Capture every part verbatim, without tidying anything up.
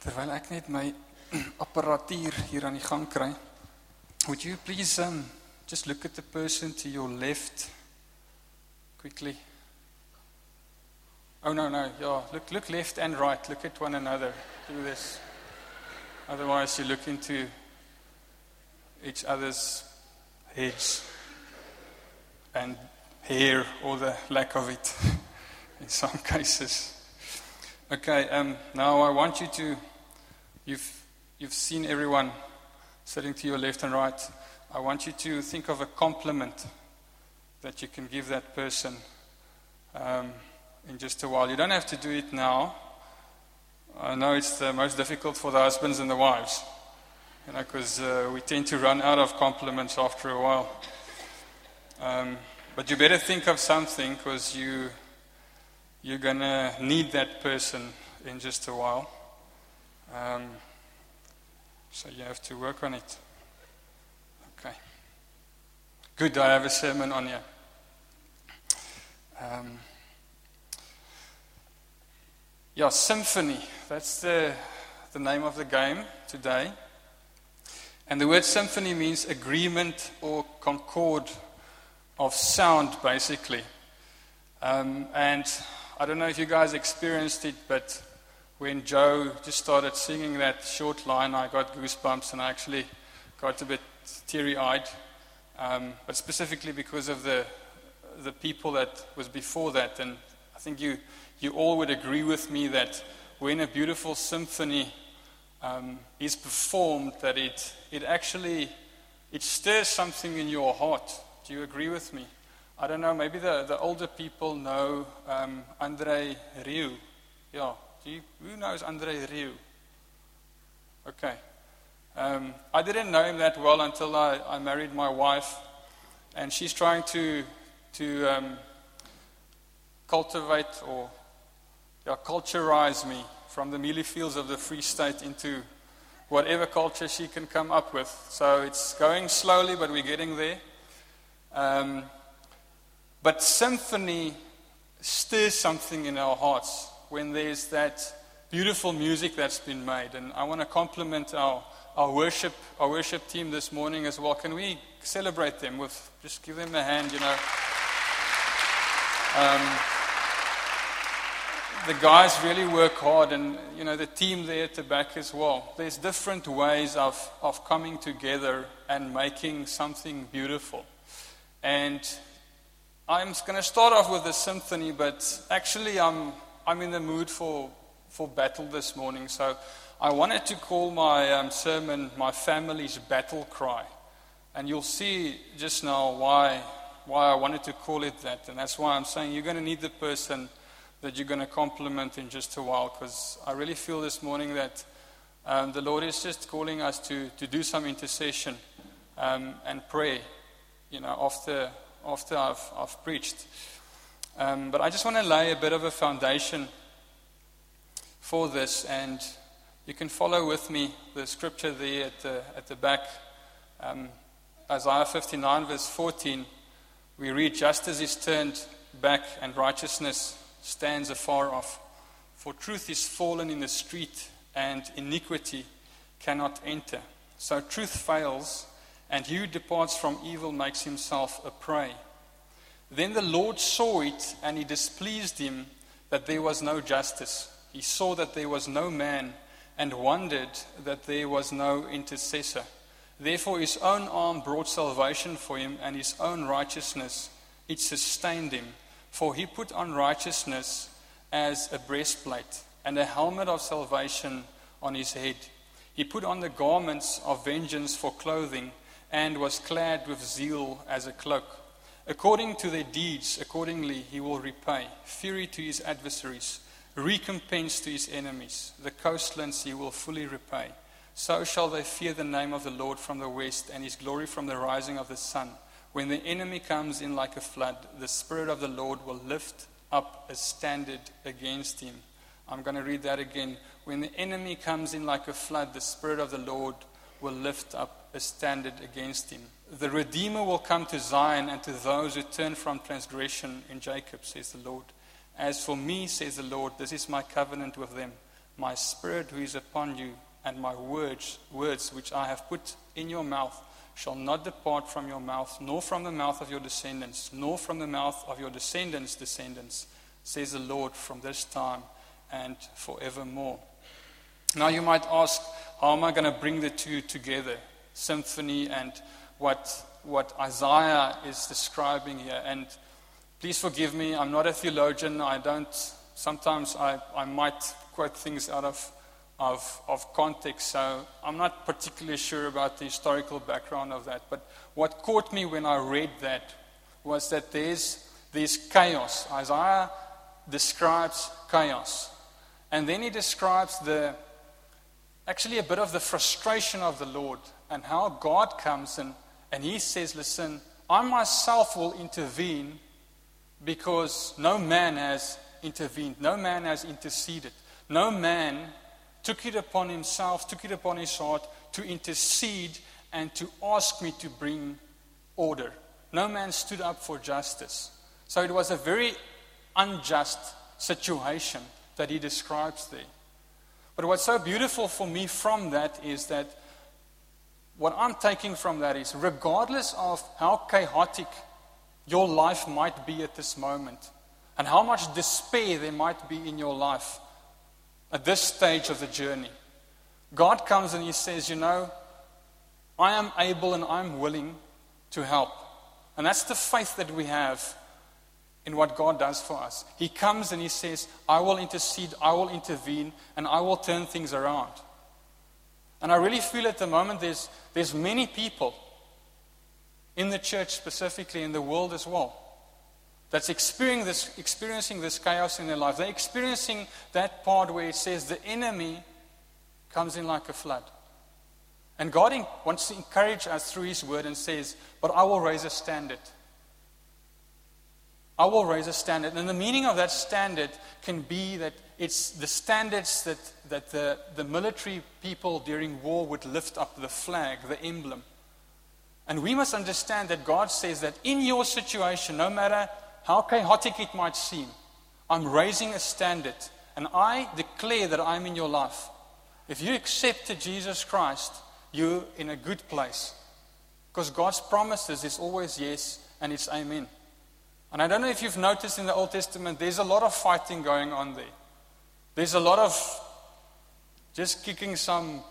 Terwyl ek net my apparatuur hier aan die gang kry, would you please um, just look at the person to your left quickly? Oh no, no, yeah, look, look left and right, look at one another, do this. Otherwise you look into each other's heads and hair, or the lack of it in some cases. Okay, um, now I want you to, you've, you've seen everyone sitting to your left and right. I want you to think of a compliment that you can give that person um, in just a while. You don't have to do it now. I know it's the most difficult for the husbands and the wives, you know, because uh, we tend to run out of compliments after a while. Um, but you better think of something, because you, you're going to need that person in just a while. Um, so you have to work on it. Okay. Good, I have a sermon on you. Um, yeah, symphony. That's the, the name of the game today. And the word symphony means agreement or concord of sound, basically. Um, and I don't know if you guys experienced it, but when Joe just started singing that short line, I got goosebumps and I actually got a bit teary-eyed. Um, but specifically because of the the people that was before that. And I think you, you all would agree with me that when a beautiful symphony um, is performed, that it it actually it stirs something in your heart. Do you agree with me? I don't know, maybe the, the older people know um, André Rieu. Yeah, do you, who knows André Rieu? Okay. Um, I didn't know him that well until I, I married my wife, and she's trying to to um, cultivate or yeah, culturize me from the mealie fields of the Free State into whatever culture she can come up with. So it's going slowly, but we're getting there. Um, but symphony stirs something in our hearts when there's that beautiful music that's been made. And I want to compliment our, our worship our worship team this morning as well. Can we celebrate them with, just give them a hand, you know. Um, the guys really work hard, and you know the team there at the back as well. There's different ways of, of coming together and making something beautiful. And I'm going to start off with the symphony, but actually I'm I'm in the mood for, for battle this morning. So I wanted to call my um, sermon "My Family's Battle Cry," and you'll see just now why why I wanted to call it that. And that's why I'm saying you're going to need the person that you're going to compliment in just a while, because I really feel this morning that um, the Lord is just calling us to, to do some intercession um, and pray, you know, after after I've, I've preached. Um, but I just want to lay a bit of a foundation for this, and you can follow with me the scripture there at the, at the back. Um, Isaiah fifty-nine verse fourteen, we read, "Justice is turned back and righteousness stands afar off. For truth is fallen in the street and iniquity cannot enter. So truth fails, and he who departs from evil makes himself a prey. Then the Lord saw it, and it displeased him that there was no justice. He saw that there was no man, and wondered that there was no intercessor. Therefore his own arm brought salvation for him, and his own righteousness, it sustained him. For he put on righteousness as a breastplate, and a helmet of salvation on his head. He put on the garments of vengeance for clothing, and was clad with zeal as a cloak. According to their deeds, accordingly he will repay. Fury to his adversaries, recompense to his enemies. The coastlands he will fully repay. So shall they fear the name of the Lord from the west, and his glory from the rising of the sun. When the enemy comes in like a flood, the Spirit of the Lord will lift up a standard against him." I'm going to read that again. When the enemy comes in like a flood, the Spirit of the Lord will lift up a standard against him. The Redeemer will come to Zion, and to those who turn from transgression in Jacob, says the Lord. As for me, says the Lord, this is my covenant with them, my Spirit who is upon you, and my words, words which I have put in your mouth, shall not depart from your mouth, nor from the mouth of your descendants, nor from the mouth of your descendants' descendants, says the Lord, from this time and forevermore. Now you might ask, how am I going to bring the two together? Symphony and what what Isaiah is describing here. And please forgive me, I'm not a theologian. I don't, sometimes I, I might quote things out of, of, of context, so I'm not particularly sure about the historical background of that. But what caught me when I read that was that there's, there's chaos. Isaiah describes chaos. And then he describes the, actually a bit of the frustration of the Lord and how God comes and And he says, listen, I myself will intervene because no man has intervened. No man has interceded. No man took it upon himself, took it upon his heart to intercede and to ask me to bring order. No man stood up for justice. So it was a very unjust situation that he describes there. But what's so beautiful for me from that is that what I'm taking from that is, regardless of how chaotic your life might be at this moment, and how much despair there might be in your life at this stage of the journey, God comes and he says, you know, I am able and I'm willing to help. And that's the faith that we have in what God does for us. He comes and he says, I will intercede, I will intervene, and I will turn things around. And I really feel at the moment there's, there's many people in the church specifically, in the world as well, that's experiencing this, experiencing this chaos in their life. They're experiencing that part where it says the enemy comes in like a flood. And God in, wants to encourage us through his word and says, but I will raise a standard. I will raise a standard. And the meaning of that standard can be that it's the standards that, that the, the military people during war would lift up, the flag, the emblem. And we must understand that God says that in your situation, no matter how chaotic it might seem, I'm raising a standard. And I declare that I'm in your life. If you accepted Jesus Christ, you're in a good place. Because God's promises is always yes and it's amen. And I don't know if you've noticed in the Old Testament, there's a lot of fighting going on there. There's a lot of just kicking some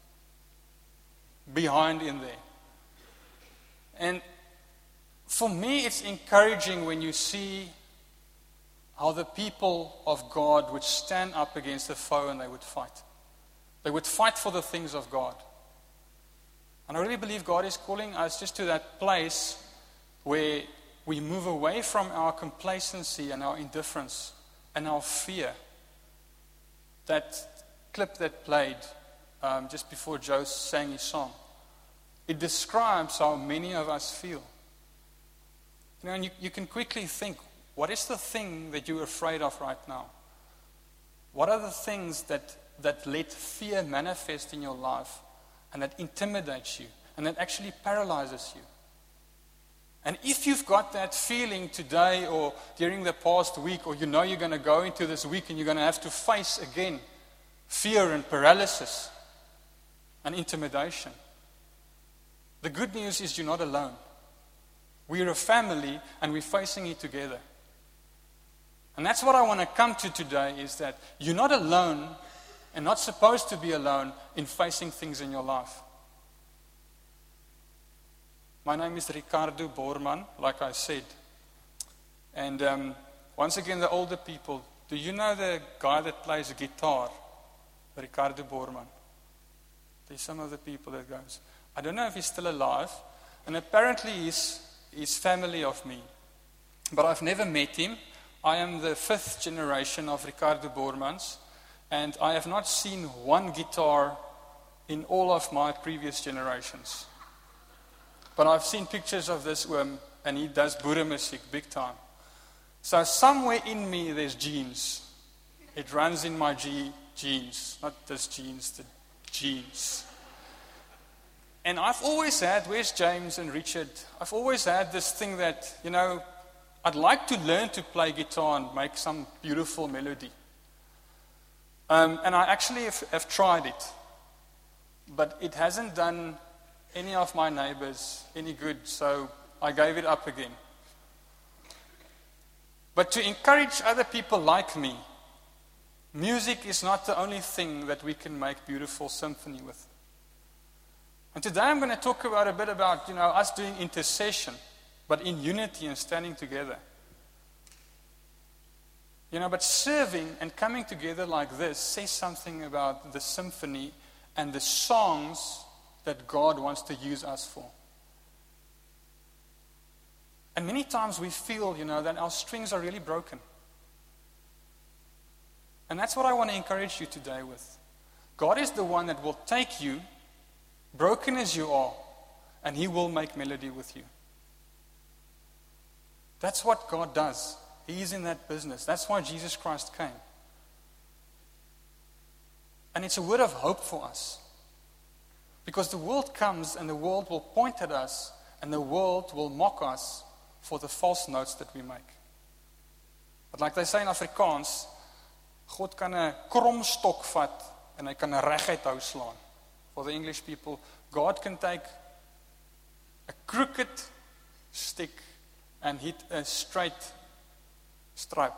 behind in there. And for me, it's encouraging when you see how the people of God would stand up against the foe and they would fight. They would fight for the things of God. And I really believe God is calling us just to that place where we move away from our complacency and our indifference and our fear. That clip that played um, just before Joe sang his song, it describes how many of us feel. You know, and you, you can quickly think, what is the thing that you're afraid of right now? What are the things that, that let fear manifest in your life and that intimidates you and that actually paralyzes you? And if you've got that feeling today or during the past week, or you know you're going to go into this week and you're going to have to face again fear and paralysis and intimidation, the good news is you're not alone. We're a family and we're facing it together. And that's what I want to come to today, is that you're not alone and not supposed to be alone in facing things in your life. My name is Ricardo Borman, like I said. And um, once again, the older people, do you know the guy that plays guitar? Ricardo Borman. There's some of the people that goes. I don't know if he's still alive. And apparently he's, he's family of me. But I've never met him. I am the fifth generation of Ricardo Bormans. And I have not seen one guitar in all of my previous generations. But I've seen pictures of this oom, and he does Boere music big time. So somewhere in me there's genes. It runs in my G- genes. Not this genes, the genes. And I've always had, where's James and Richard? I've always had this thing that, you know, I'd like to learn to play guitar and make some beautiful melody. Um, and I actually have, have tried it, but it hasn't done any of my neighbors any good, so I gave it up again. But to encourage other people like me, music is not the only thing that we can make beautiful symphony with. And today I'm going to talk about a bit about, you know, us doing intercession, but in unity and standing together. You know, but serving and coming together like this says something about the symphony and the songs that God wants to use us for. And many times we feel, you know, that our strings are really broken. And that's what I want to encourage you today with. God is the one that will take you, broken as you are, and He will make melody with you. That's what God does. He is in that business. That's why Jesus Christ came. And it's a word of hope for us. Because the world comes and the world will point at us and the world will mock us for the false notes that we make. But like they say in Afrikaans, God kan 'n krom stok vat en hy kan 'n reguit hou slaan. For the English people, God can take a crooked stick and hit a straight stripe.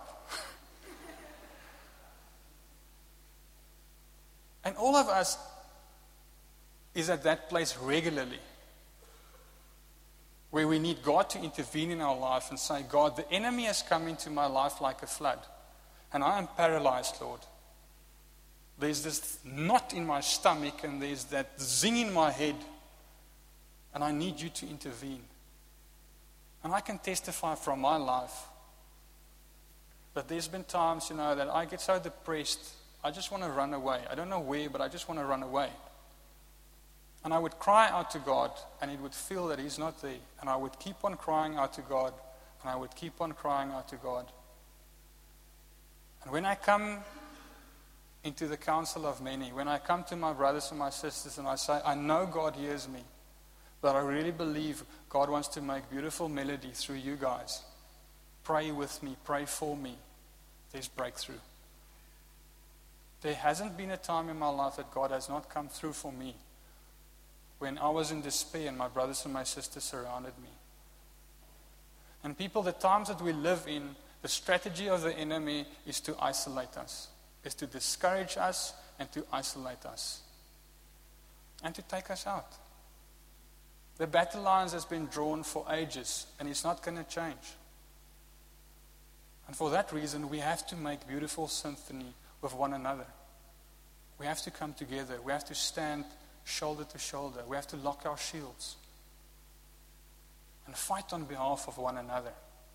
And all of us is at that place regularly, where we need God to intervene in our life and say, God, the enemy has come into my life like a flood, and I am paralyzed, Lord. There's this knot in my stomach, and there's that zing in my head, and I need you to intervene. And I can testify from my life that there's been times, you know, that I get so depressed, I just want to run away. I don't know where, but I just want to run away. And I would cry out to God, and it would feel that He's not there. And I would keep on crying out to God, and I would keep on crying out to God. And when I come into the council of many, when I come to my brothers and my sisters and I say, I know God hears me, but I really believe God wants to make beautiful melody through you guys. Pray with me, pray for me. There's breakthrough. There hasn't been a time in my life that God has not come through for me when I was in despair and my brothers and my sisters surrounded me. And people, the times that we live in, the strategy of the enemy is to isolate us, is to discourage us and to isolate us and to take us out. The battle lines has been drawn for ages, and it's not going to change. And for that reason, we have to make beautiful symphony with one another. We have to come together. We have to stand shoulder to shoulder. We have to lock our shields and fight on behalf of one another.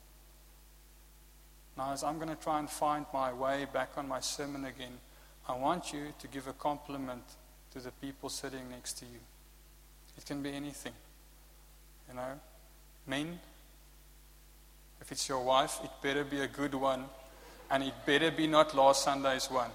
Now, as I'm going to try and find my way back on my sermon again, I want you to give a compliment to the people sitting next to you. It can be anything. You know, men, if it's your wife, it better be a good one, and it better be not last Sunday's one.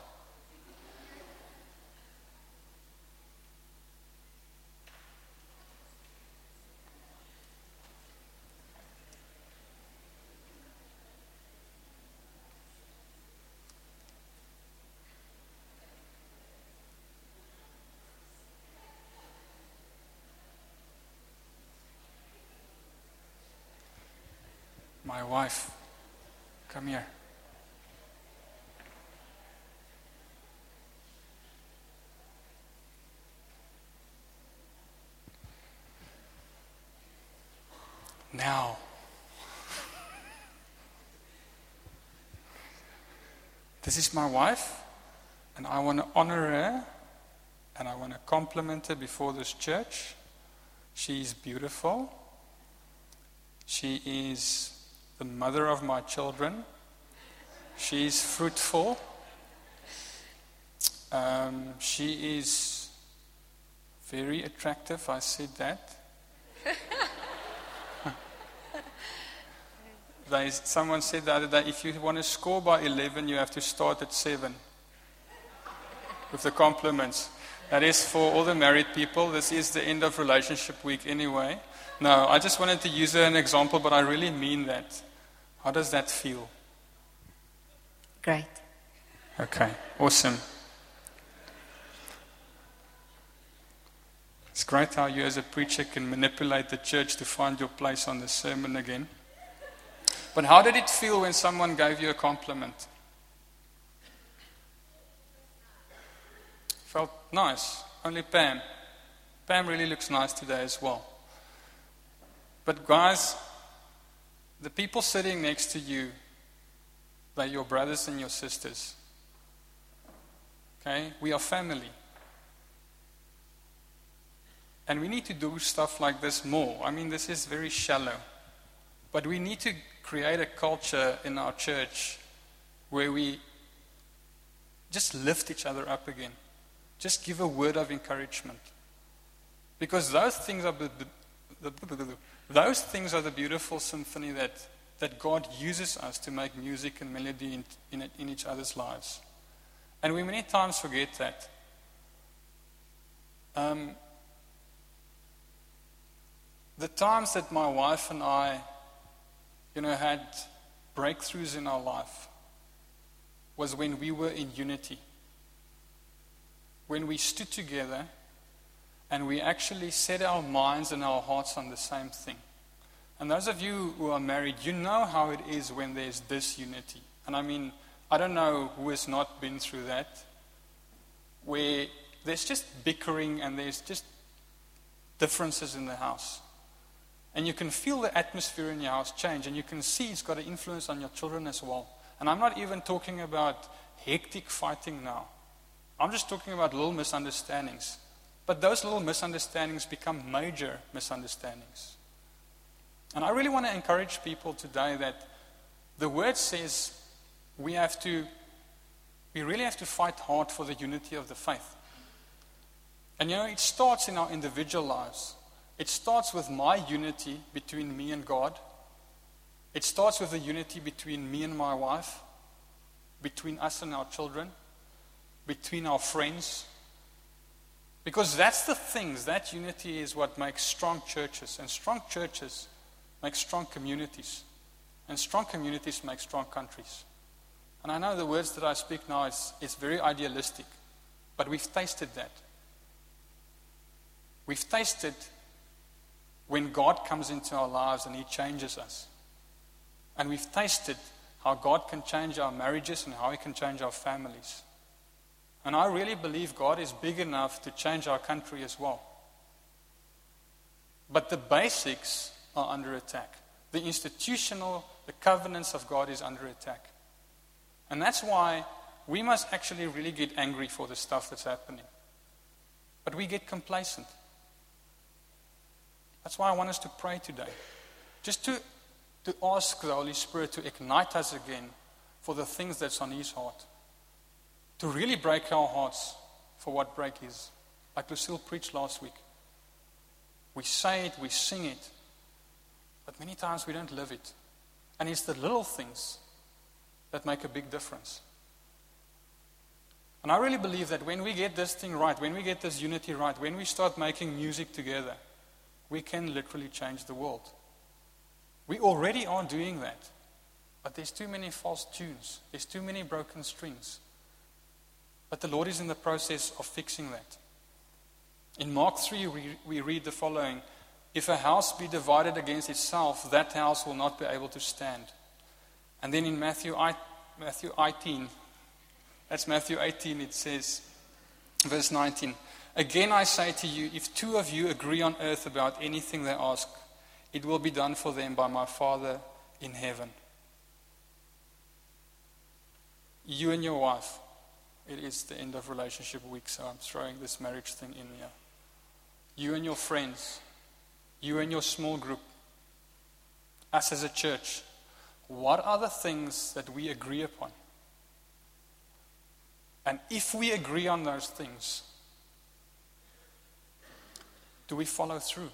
My wife, come here. Now, this is my wife, and I want to honor her, and I want to compliment her before this church. She is beautiful. She is the mother of my children. She is fruitful. Um, she is very attractive. I said that. They, someone said the other day, if you want to score by eleven, you have to start at seven. With the compliments. That is for all the married people. This is the end of relationship week anyway. No, I just wanted to use an example, but I really mean that. How does that feel? Great. Okay, awesome. It's great how you as a preacher can manipulate the church to find your place on the sermon again. But how did it feel when someone gave you a compliment? Felt nice. Only Pam. Pam really looks nice today as well. But guys, the people sitting next to you, they're your brothers and your sisters. Okay? We are family. And we need to do stuff like this more. I mean, this is very shallow. But we need to create a culture in our church where we just lift each other up again. Just give a word of encouragement. Because those things are the, the, the, the, those things are the beautiful symphony that, that God uses us to make music and melody in, in, in each other's lives. And we many times forget that. Um, the times that my wife and I, you know, had breakthroughs in our life was when we were in unity. When we stood together and we actually set our minds and our hearts on the same thing. And those of you who are married, you know how it is when there's disunity. And I mean, I don't know who has not been through that, where there's just bickering and there's just differences in the house. And you can feel the atmosphere in your house change, and you can see it's got an influence on your children as well. And I'm not even talking about hectic fighting now. I'm just talking about little misunderstandings. But those little misunderstandings become major misunderstandings. And I really want to encourage people today that the word says we have to, we really have to fight hard for the unity of the faith. And you know, it starts in our individual lives. It starts with my unity between me and God. It starts with the unity between me and my wife, between us and our children, between our friends. Because that's the things, that unity is what makes strong churches. And strong churches make strong communities. And strong communities make strong countries. And I know the words that I speak now is, is very idealistic. But we've tasted that. We've tasted when God comes into our lives and He changes us. And we've tasted how God can change our marriages and how He can change our families. And I really believe God is big enough to change our country as well. But the basics are under attack. The institutional, the covenants of God is under attack. And that's why we must actually really get angry for the stuff that's happening. But we get complacent. That's why I want us to pray today. Just to, to ask the Holy Spirit to ignite us again for the things that's on His heart. To really break our hearts for what break is. Like Lucille preached last week. We say it, we sing it, but many times we don't live it. And it's the little things that make a big difference. And I really believe that when we get this thing right, when we get this unity right, when we start making music together, we can literally change the world. We already are doing that. But there's too many false tunes. There's too many broken strings. But the Lord is in the process of fixing that. In Mark three, we, we read the following. If a house be divided against itself, that house will not be able to stand. And then in Matthew, Matthew eighteen, that's Matthew eighteen, it says, verse nineteen. Again I say to you, if two of you agree on earth about anything they ask, it will be done for them by my Father in heaven. You and your wife. It is the end of relationship week, so I'm throwing this marriage thing in here. You and your friends. You and your small group. Us as a church. What are the things that we agree upon? And if we agree on those things, do we follow through?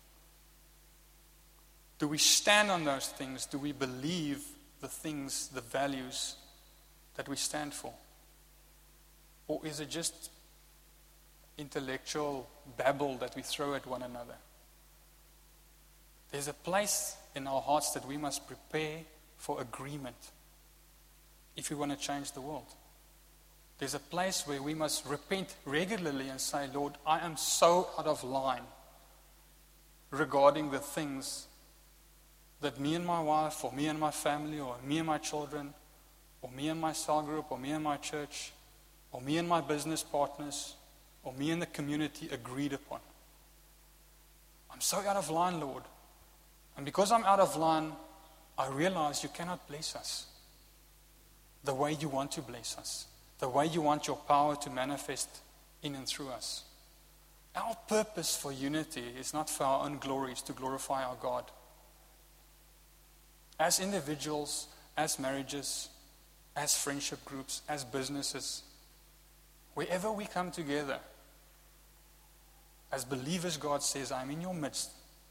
Do we stand on those things? Do we believe the things, the values that we stand for? Or is it just intellectual babble that we throw at one another? There's a place in our hearts that we must prepare for agreement if we want to change the world. There's a place where we must repent regularly and say, Lord, I am so out of line regarding the things that me and my wife, or me and my family, or me and my children, or me and my cell group, or me and my church, or me and my business partners, or me and the community agreed upon. I'm so out of line, Lord. And because I'm out of line, I realize you cannot bless us the way you want to bless us, the way you want your power to manifest in and through us. Our purpose for unity is not for our own glory, it's to glorify our God. As individuals, as marriages, as friendship groups, as businesses, wherever we come together, as believers, God says, I'm in your midst.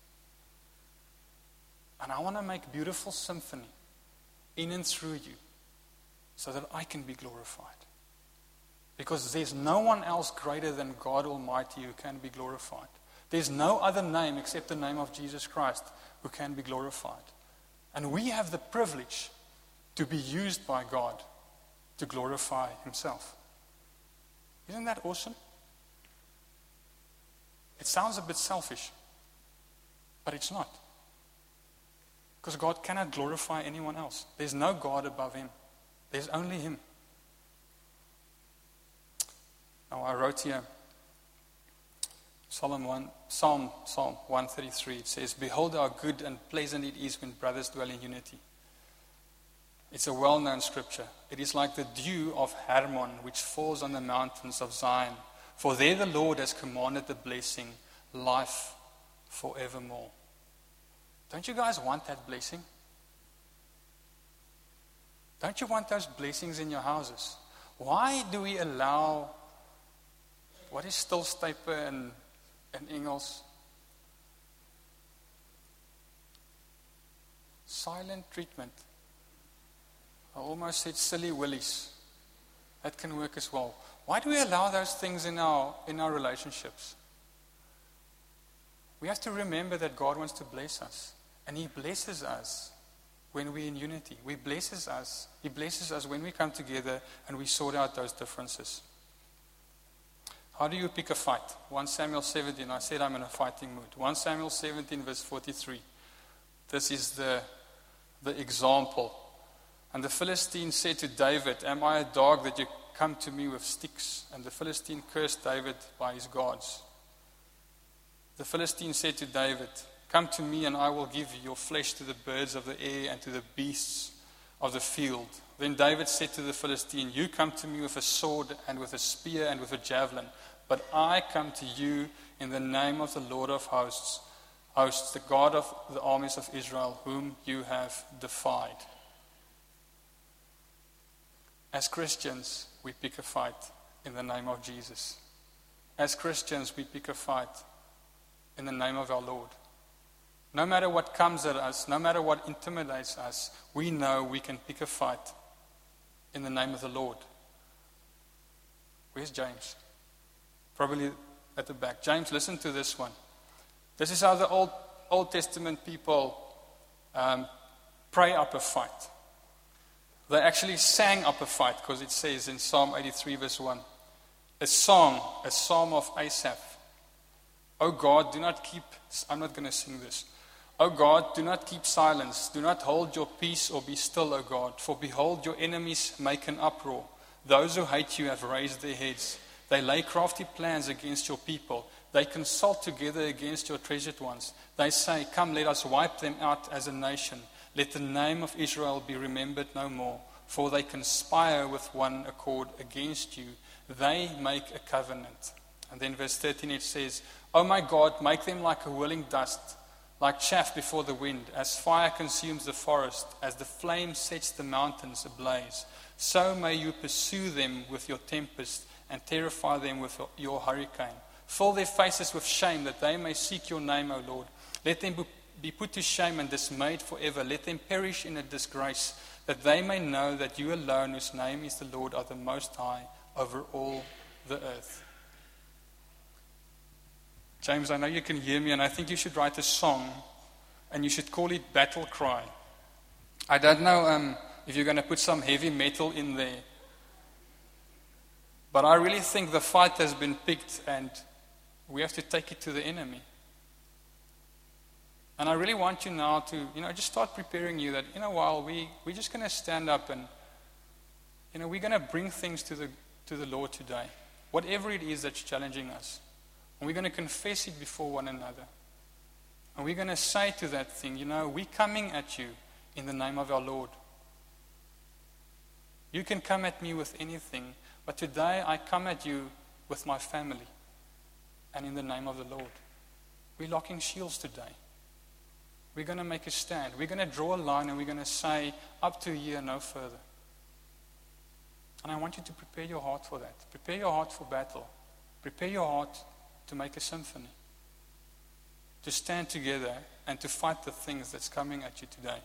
And I want to make beautiful symphony in and through you so that I can be glorified. Because there's no one else greater than God Almighty who can be glorified. There's no other name except the name of Jesus Christ who can be glorified. And we have the privilege to be used by God to glorify Himself. Isn't that awesome? It sounds a bit selfish, but it's not. Because God cannot glorify anyone else. There's no God above Him. There's only Him. Now I wrote here, Psalm one, Psalm, Psalm one thirty-three, it says, Behold how good and pleasant it is when brothers dwell in unity. It's a well-known scripture. It is like the dew of Hermon, which falls on the mountains of Zion. For there the Lord has commanded the blessing, life forevermore. Don't you guys want that blessing? Don't you want those blessings in your houses? Why do we allow, what is Stilstaper and, and Engels? Silent treatment. I almost said silly willies. That can work as well. Why do we allow those things in our in our relationships? We have to remember that God wants to bless us. And He blesses us when we're in unity. He blesses us. He blesses us when we come together and we sort out those differences. How do you pick a fight? First Samuel seventeen. I said I'm in a fighting mood. First Samuel seventeen verse forty-three. This is the, the example. And the Philistine said to David, Am I a dog that you come to me with sticks? And the Philistine cursed David by his gods. The Philistine said to David, Come to me and I will give your flesh to the birds of the air and to the beasts of the field. Then David said to the Philistine, You come to me with a sword and with a spear and with a javelin, but I come to you in the name of the Lord of hosts, hosts, the God of the armies of Israel, whom you have defied. As Christians, we pick a fight in the name of Jesus. As Christians, we pick a fight in the name of our Lord. No matter what comes at us, no matter what intimidates us, we know we can pick a fight in the name of the Lord. Where's James? Probably at the back. James, listen to this one. This is how the Old, Old Testament people um, pray up a fight. They actually sang up a fight, because it says in Psalm eighty-three verse one, a song, a psalm of Asaph. O God, do not keep, I'm not going to sing this. O God, do not keep silence. Do not hold your peace or be still, O God. For behold, your enemies make an uproar. Those who hate you have raised their heads. They lay crafty plans against your people. They consult together against your treasured ones. They say, Come, let us wipe them out as a nation. Let the name of Israel be remembered no more. For they conspire with one accord against you. They make a covenant. And then verse thirteen it says, O my God, make them like a whirling dust, like chaff before the wind, as fire consumes the forest, as the flame sets the mountains ablaze. So may you pursue them with your tempest and terrify them with your hurricane. Fill their faces with shame, that they may seek your name, O Lord. Let them be put to shame and dismayed forever. Let them perish in a disgrace, that they may know that you alone, whose name is the Lord, are the Most High over all the earth. James, I know you can hear me, and I think you should write a song, and you should call it Battle Cry. I don't know um, if you're going to put some heavy metal in there. But I really think the fight has been picked and we have to take it to the enemy. And I really want you now to, you know, just start preparing you that in a while we, we're just going to stand up and, you know, we're going to bring things to the, to the Lord today. Whatever it is that's challenging us. And we're going to confess it before one another. And we're going to say to that thing, you know, we're coming at you in the name of our Lord. You can come at me with anything, but today I come at you with my family and in the name of the Lord. We're locking shields today. We're going to make a stand. We're going to draw a line and we're going to say, up to here, no further. And I want you to prepare your heart for that. Prepare your heart for battle. Prepare your heart to make a symphony. To stand together and to fight the things that's coming at you today.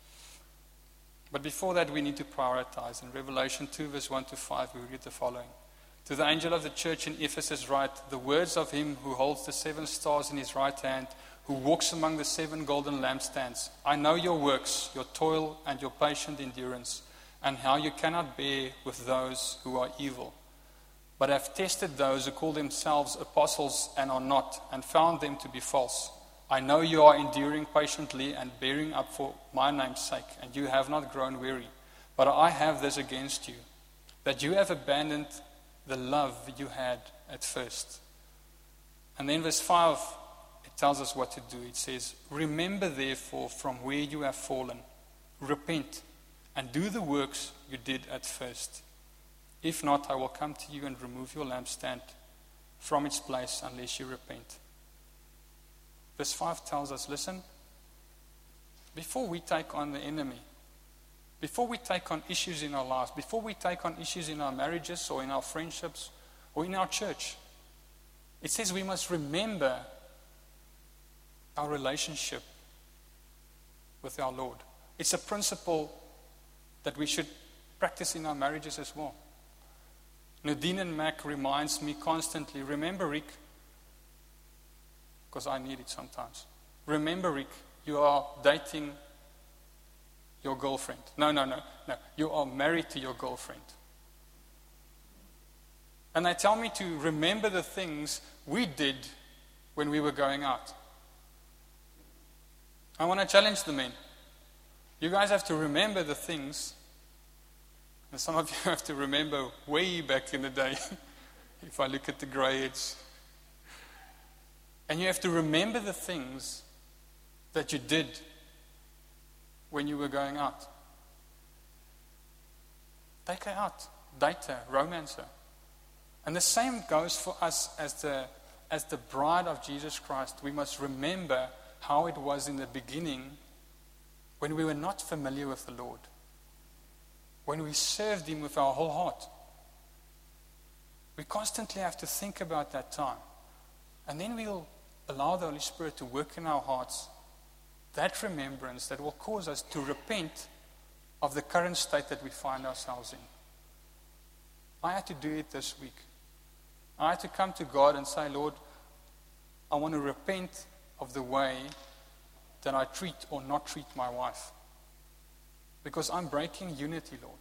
But before that, we need to prioritize. In Revelation two, verse one to five, we read the following. To the angel of the church in Ephesus write, the words of him who holds the seven stars in his right hand, who walks among the seven golden lampstands. I know your works, your toil, and your patient endurance, and how you cannot bear with those who are evil. But have tested those who call themselves apostles and are not, and found them to be false. I know you are enduring patiently and bearing up for my name's sake, and you have not grown weary. But I have this against you, that you have abandoned the love you had at first. And then verse five, it tells us what to do. It says, remember therefore from where you have fallen, repent, and do the works you did at first. If not, I will come to you and remove your lampstand from its place unless you repent. Verse five tells us, listen, before we take on the enemy, before we take on issues in our lives, before we take on issues in our marriages or in our friendships or in our church, it says we must remember our relationship with our Lord. It's a principle that we should practice in our marriages as well. Nadine and Mac reminds me constantly, remember Rick, because I need it sometimes. Remember Rick, you are dating your girlfriend. No, no, no, no. You are married to your girlfriend. And they tell me to remember the things we did when we were going out. I want to challenge the men. You guys have to remember the things, and some of you have to remember way back in the day, if I look at the grey heads. And you have to remember the things that you did when you were going out. Take her out, date her, romance her. And the same goes for us as the, as the bride of Jesus Christ. We must remember how it was in the beginning when we were not familiar with the Lord. When we served Him with our whole heart. We constantly have to think about that time. And then we'll allow the Holy Spirit to work in our hearts that remembrance that will cause us to repent of the current state that we find ourselves in. I had to do it this week. I had to come to God and say, Lord, I want to repent of the way that I treat or not treat my wife. Because I'm breaking unity, Lord.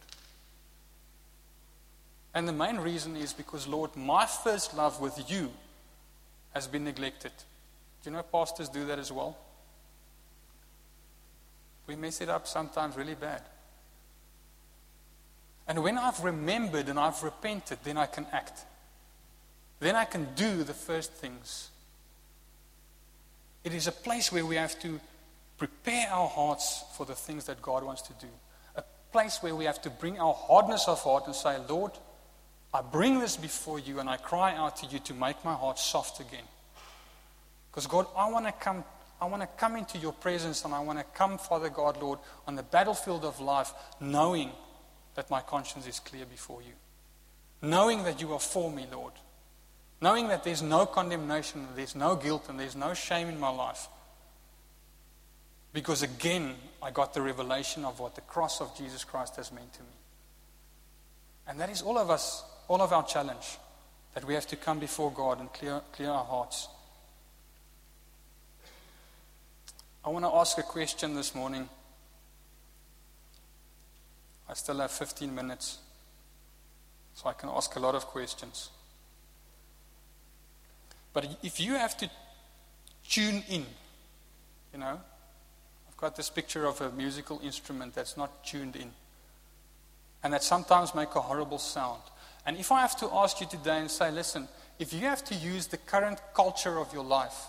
And the main reason is because, Lord, my first love with you has been neglected. Do you know pastors do that as well? We mess it up sometimes really bad. And when I've remembered and I've repented, then I can act. Then I can do the first things. It is a place where we have to prepare our hearts for the things that God wants to do. A place where we have to bring our hardness of heart and say, Lord, I bring this before you and I cry out to you to make my heart soft again. Because God, I want to come I want to come into your presence and I want to come, Father God, Lord, on the battlefield of life, knowing that my conscience is clear before you. Knowing that you are for me, Lord. Knowing that there's no condemnation, there's no guilt, and there's no shame in my life. Because again, I got the revelation of what the cross of Jesus Christ has meant to me. And that is all of us, all of our challenge, that we have to come before God and clear, clear our hearts. I want to ask a question this morning. I still have fifteen minutes. So I can ask a lot of questions. But if you have to tune in, you know, I've got this picture of a musical instrument that's not tuned in, and that sometimes make a horrible sound. And if I have to ask you today and say, listen, if you have to use the current culture of your life,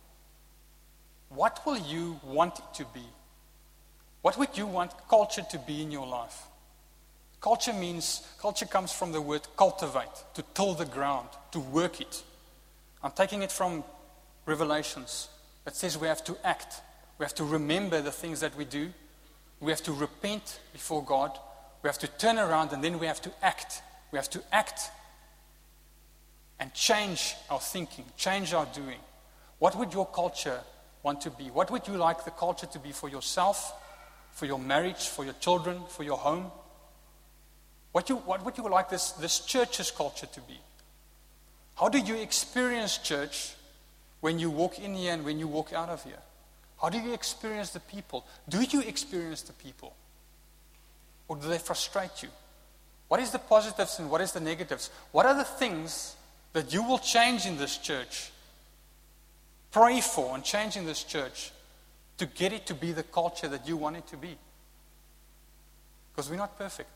what will you want it to be? What would you want culture to be in your life? Culture means, culture comes from the word cultivate, to till the ground, to work it. I'm taking it from Revelations that says we have to act. We have to remember the things that we do. We have to repent before God. We have to turn around and then we have to act. We have to act and change our thinking, change our doing. What would your culture want to be? What would you like the culture to be for yourself, for your marriage, for your children, for your home? What, you, what would you like this, this church's culture to be? How do you experience church when you walk in here and when you walk out of here? How do you experience the people? Do you experience the people? Or do they frustrate you? What is the positives and what is the negatives? What are the things that you will change in this church? Pray for and change in this church to get it to be the culture that you want it to be. Because we're not perfect.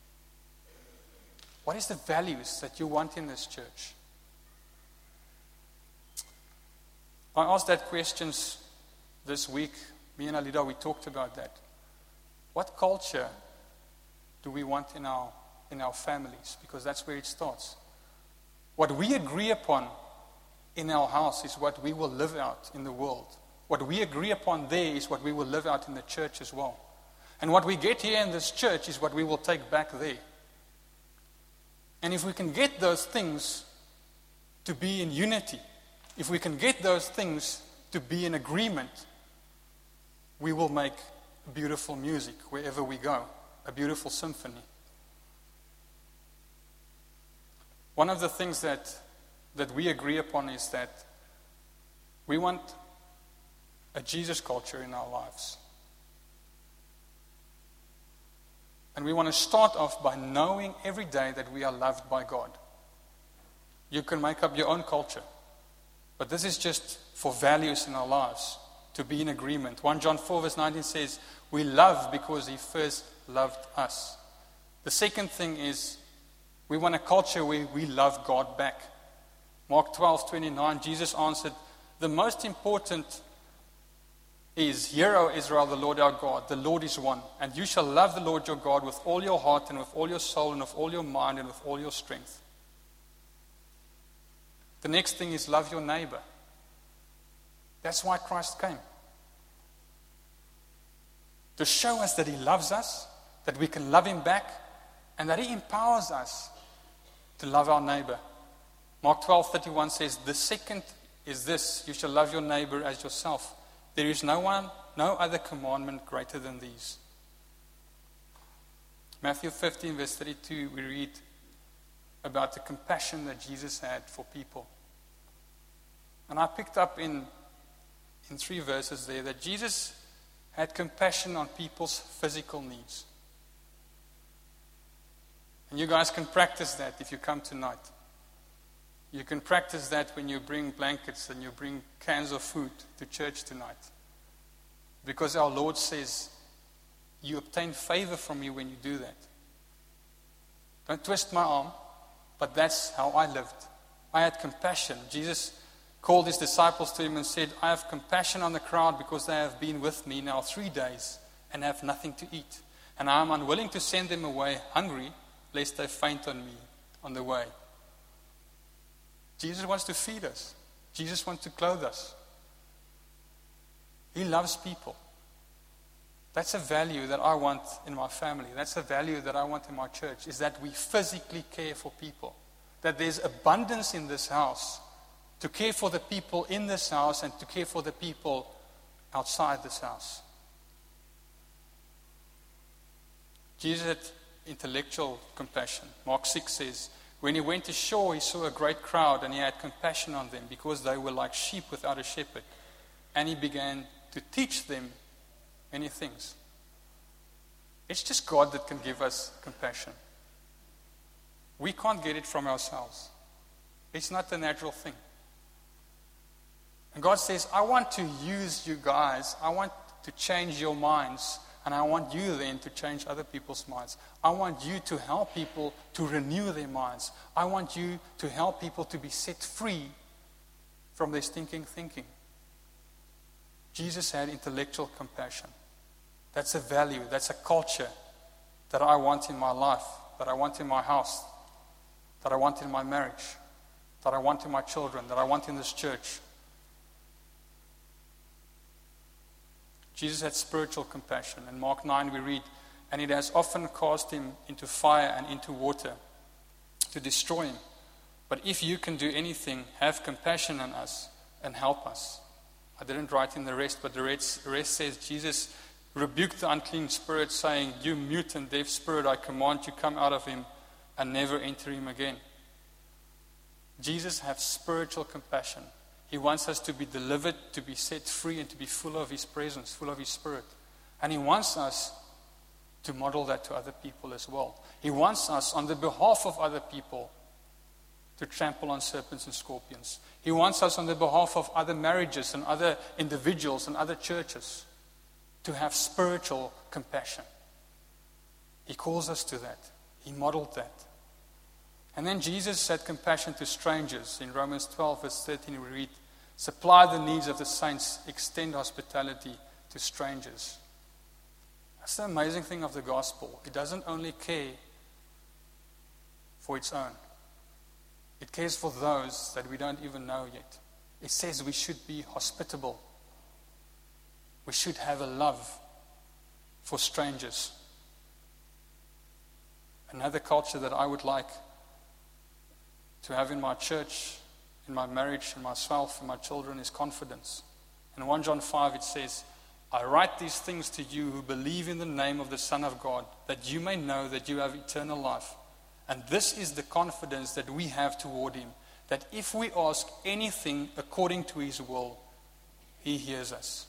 What is the values that you want in this church? I asked that questions this week. Me and Alida, we talked about that. What culture do we want in our in our families? Because that's where it starts. What we agree upon in our house is what we will live out in the world. What we agree upon there is what we will live out in the church as well. And what we get here in this church is what we will take back there. And if we can get those things to be in unity, if we can get those things to be in agreement, we will make beautiful music wherever we go, a beautiful symphony. One of the things that, that we agree upon is that we want a Jesus culture in our lives. And we want to start off by knowing every day that we are loved by God. You can make up your own culture. But this is just for values in our lives, to be in agreement. First John four verse nineteen says, we love because he first loved us. The second thing is, we want a culture where we love God back. Mark twelve twenty-nine, Jesus answered, the most important is, hear, O Israel, the Lord our God, the Lord is one. And you shall love the Lord your God with all your heart and with all your soul and with all your mind and with all your strength. The next thing is love your neighbor. That's why Christ came. To show us that he loves us, that we can love him back, and that he empowers us to love our neighbor. Mark twelve thirty-one says, the second is this, you shall love your neighbor as yourself. There is no one, no other commandment greater than these. Matthew fifteen verse thirty-two, we read about the compassion that Jesus had for people. And I picked up in, in three verses there that Jesus had compassion on people's physical needs. And you guys can practice that if you come tonight. You can practice that when you bring blankets and you bring cans of food to church tonight. Because our Lord says, you obtain favor from me when you do that. Don't twist my arm, but that's how I lived. I had compassion. Jesus called his disciples to him and said, I have compassion on the crowd because they have been with me now three days and have nothing to eat. And I am unwilling to send them away hungry, lest they faint on me on the way. Jesus wants to feed us. Jesus wants to clothe us. He loves people. That's a value that I want in my family. That's a value that I want in my church, is that we physically care for people. That there's abundance in this house to care for the people in this house and to care for the people outside this house. Jesus had intellectual compassion. Mark six says, when he went ashore, he saw a great crowd and he had compassion on them because they were like sheep without a shepherd. And he began to teach them many things. It's just God that can give us compassion. We can't get it from ourselves. It's not the natural thing. And God says, I want to use you guys. I want to change your minds. And I want you then to change other people's minds. I want you to help people to renew their minds. I want you to help people to be set free from their stinking thinking. Jesus had intellectual compassion. That's a value. That's a culture that I want in my life, that I want in my house, that I want in my marriage, that I want in my children, that I want in this church. Jesus had spiritual compassion. In Mark nine we read, and it has often cast him into fire and into water to destroy him. But if you can do anything, have compassion on us and help us. I didn't write in the rest, but the rest, the rest says, Jesus rebuked the unclean spirit, saying, you mute and deaf spirit, I command you, come out of him and never enter him again. Jesus has spiritual compassion. He wants us to be delivered, to be set free, and to be full of his presence, full of his spirit. And he wants us to model that to other people as well. He wants us, on the behalf of other people, to trample on serpents and scorpions. He wants us, on the behalf of other marriages and other individuals and other churches, to have spiritual compassion. He calls us to that. He modeled that. And then Jesus had compassion to strangers. In Romans twelve, verse thirteen, we read, supply the needs of the saints, extend hospitality to strangers. That's the amazing thing of the gospel. It doesn't only care for its own. It cares for those that we don't even know yet. It says we should be hospitable. We should have a love for strangers. Another culture that I would like to have in my church, in my marriage, in myself, in my children is confidence. In First John five it says, I write these things to you who believe in the name of the Son of God, that you may know that you have eternal life. And this is the confidence that we have toward him, that if we ask anything according to his will, he hears us.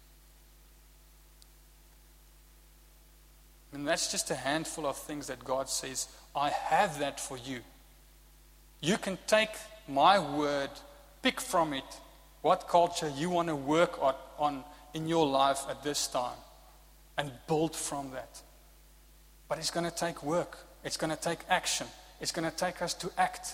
And that's just a handful of things that God says, I have that for you. You can take my word, pick from it what culture you want to work on, on in your life at this time, and build from that. But it's going to take work. It's going to take action. It's going to take us to act.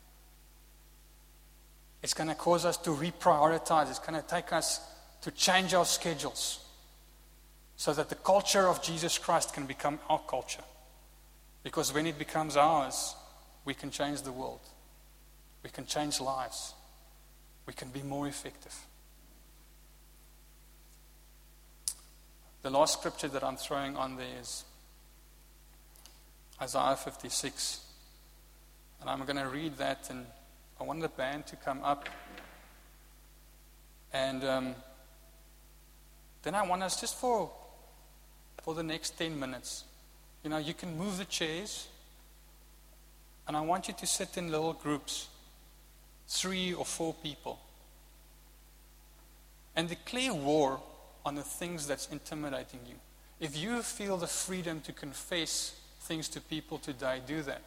It's going to cause us to reprioritize. It's going to take us to change our schedules so that the culture of Jesus Christ can become our culture. Because when it becomes ours, we can change the world. We can change lives. We can be more effective. The last scripture that I'm throwing on there is Isaiah fifty-six. And I'm going to read that, and I want the band to come up. And um, then I want us just for, for the next ten minutes, you know, you can move the chairs, and I want you to sit in little groups, three or four people, and declare war on the things that's intimidating you. If you feel the freedom to confess things to people today, do that.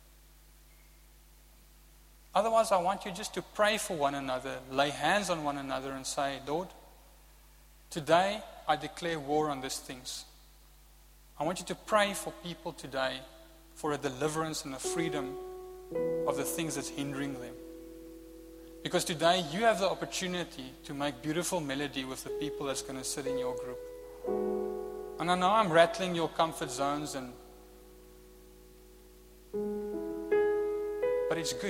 Otherwise, I want you just to pray for one another, lay hands on one another and say, Lord, today I declare war on these things. I want you to pray for people today for a deliverance and a freedom of the things that's hindering them. Because today you have the opportunity to make beautiful melody with the people that's going to sit in your group. And I know I'm rattling your comfort zones, and but it's good.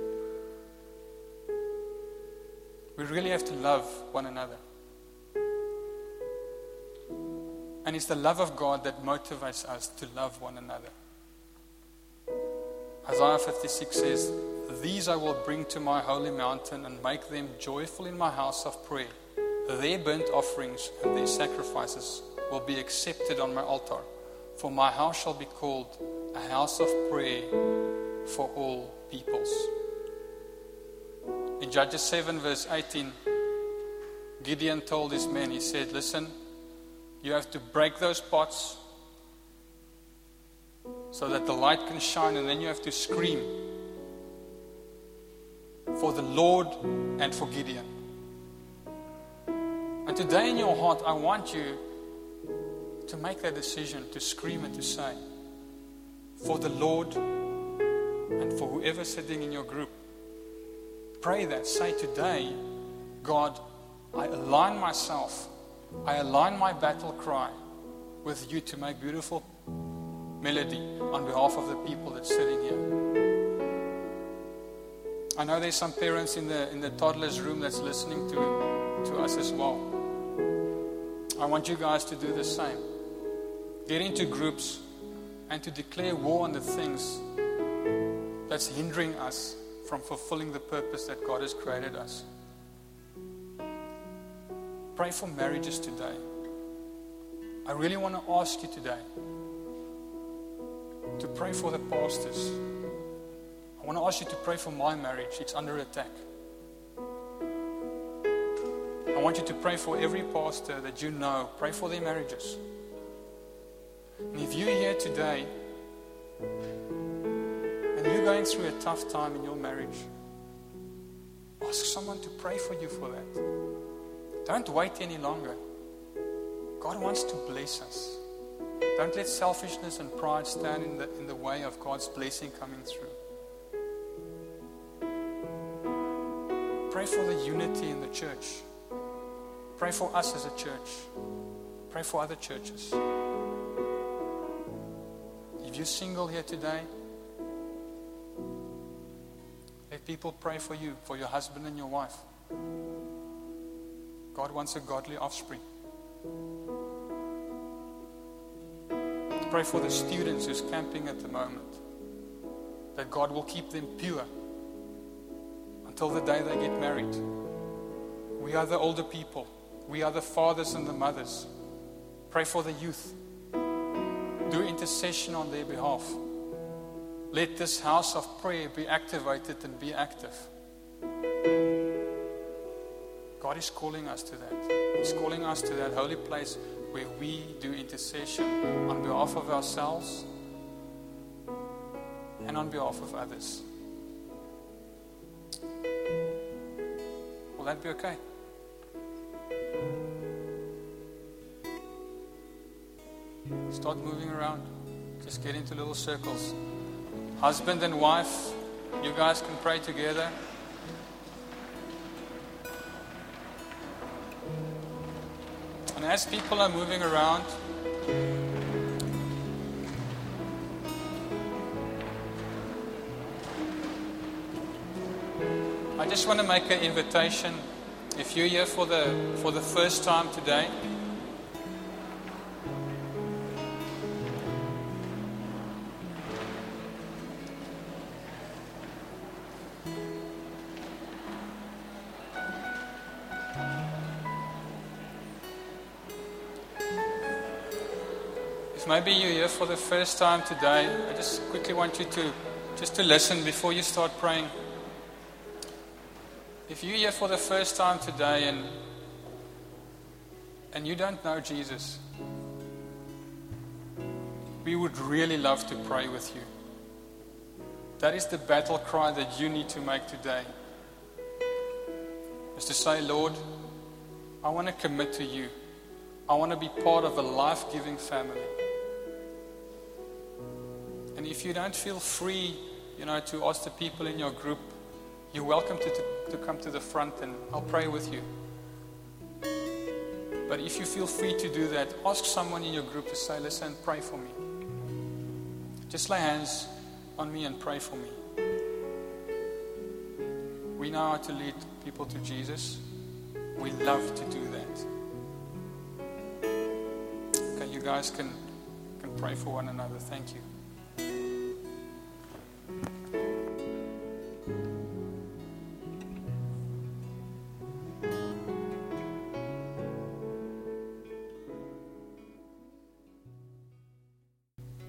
We really have to love one another. And it's the love of God that motivates us to love one another. Isaiah fifty-six says, these I will bring to my holy mountain and make them joyful in my house of prayer. Their burnt offerings and their sacrifices will be accepted on my altar. For my house shall be called a house of prayer for all peoples. In Judges seven verse eighteen, Gideon told his men, he said, listen, you have to break those pots so that the light can shine, and then you have to scream for the Lord and for Gideon. And today in your heart, I want you to make that decision, to scream and to say, for the Lord and for whoever's sitting in your group. Pray that. Say today, God, I align myself, I align my battle cry with you to make beautiful melody on behalf of the people that's sitting here. I know there's some parents in the in the toddlers room that's listening to, to us as well. I want you guys to do the same. Get into groups and to declare war on the things that's hindering us from fulfilling the purpose that God has created us. Pray for marriages today. I really want to ask you today to pray for the pastors. I want to ask you to pray for my marriage. It's under attack. I want you to pray for every pastor that you know. Pray for their marriages. And if you're here today and you're going through a tough time in your marriage, ask someone to pray for you for that. Don't wait any longer. God wants to bless us. Don't let selfishness and pride stand in the, in the way of God's blessing coming through. Pray for the unity in the church. Pray for us as a church. Pray for other churches. If you're single here today, let people pray for you, for your husband and your wife. God wants a godly offspring. Pray for the students who's camping at the moment, that God will keep them pure until the day they get married. We are the older people. We are the fathers and the mothers. Pray for the youth. Do intercession on their behalf. Let this house of prayer be activated and be active. God is calling us to that. He's calling us to that holy place where we do intercession on behalf of ourselves and on behalf of others. Will that be okay? Start moving around. Just get into little circles. Husband and wife, you guys can pray together. And as people are moving around, I just want to make an invitation. If you're here for the for the first time today, if maybe you're here for the first time today, I just quickly want you to just to listen before you start praying. If you're here for the first time today and and you don't know Jesus, we would really love to pray with you. That is the battle cry that you need to make today. Is to say, Lord, I want to commit to you. I want to be part of a life-giving family. And if you don't feel free, you know, to ask the people in your group, you're welcome to, to, to come to the front and I'll pray with you. But if you feel free to do that, ask someone in your group to say, listen, pray for me. Just lay hands on me and pray for me. We know how to lead people to Jesus. We love to do that. Okay, you guys can, can pray for one another. Thank you.